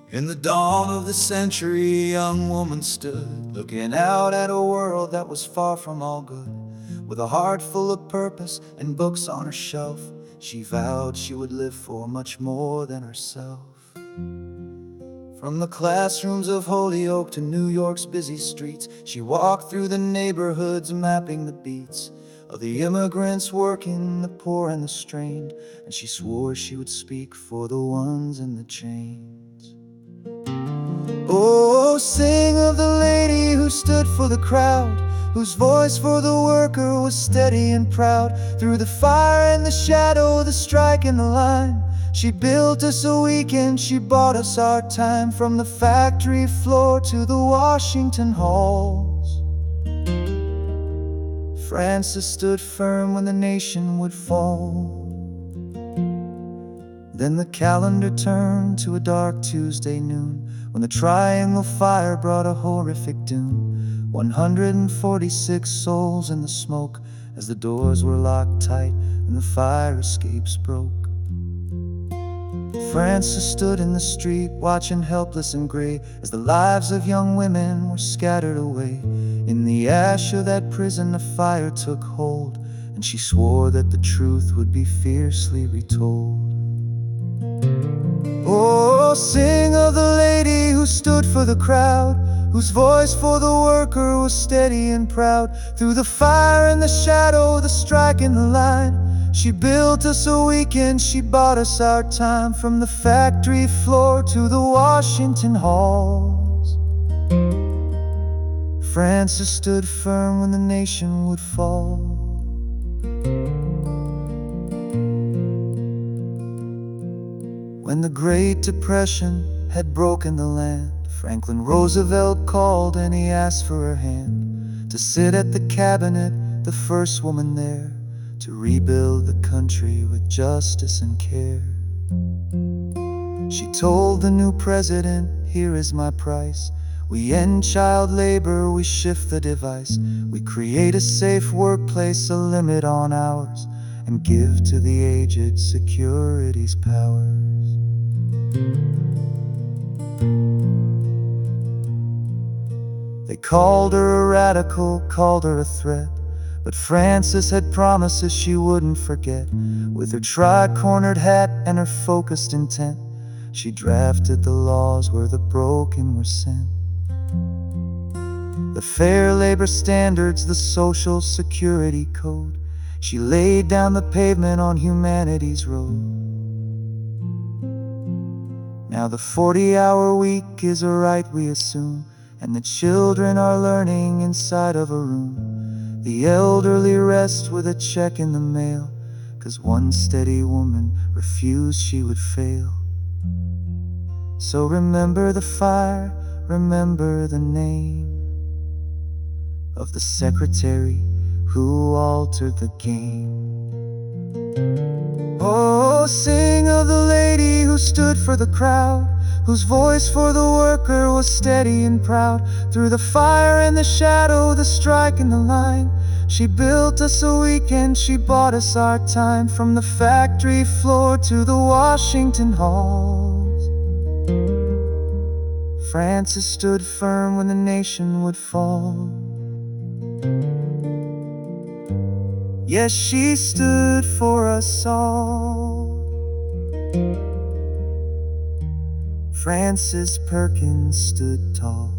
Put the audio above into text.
In the dawn of the century, a young woman stood, looking out at a world that was far from all good. With a heart full of purpose and books on her shelf, she vowed she would live for much more than herself. From the classrooms of Holyoke to New York's busy streets, she walked through the neighborhoods, mapping the beats of the immigrants working, the poor and the strained, and she swore she would speak for the ones in the chains. Oh, sing of the lady who stood for the crowd, whose voice for the worker was steady and proud. Through the fire and the shadow, the strike and the line, she built us a weekend, she bought us our time. From the factory floor to the Washington halls, Frances stood firm when the nation would fall. Then the calendar turned to a dark Tuesday noon, when the Triangle Fire brought a horrific doom. 146 souls in the smoke, as the doors were locked tight and the fire escapes broke. Frances stood in the street, watching helpless and gray, as the lives of young women were scattered away. In the ash of that prison the fire took hold, and she swore that the truth would be fiercely retold. Oh, sing of the lady who stood for the crowd, whose voice for the worker was steady and proud. Through the fire and the shadow, the strike and the line, she built us a weekend, she bought us our time. From the factory floor to the Washington halls, Frances stood firm when the nation would fall. When the Great Depression had broken the land, Franklin Roosevelt called and he asked for her hand to sit at the cabinet, the first woman there, to rebuild the country with justice and care. She told the new president, here is my price. We end child labor, we shift the device. We create a safe workplace, a limit on hours, and give to the aged security's powers. They called her a radical, called her a threat, but Frances had promises she wouldn't forget. With her tri-cornered hat and her focused intent, she drafted the laws where the broken were sent. The Fair Labor Standards, the Social Security Code, she laid down the pavement on humanity's road. Now the 40-hour week is a right, we assume, and the children are learning inside of a room. The elderly rest with a check in the mail, 'cause one steady woman refused she would fail. So remember the fire, remember the name of the secretary who altered the game. Oh, sing of the lady who stood for the crowd, whose voice for the worker was steady and proud. Through the fire and the shadow, the strike and the line, she built us a weekend, she bought us our time. From the factory floor to the Washington halls, Frances stood firm when the nation would fall. Yes, she stood for us all. Frances Perkins stood tall.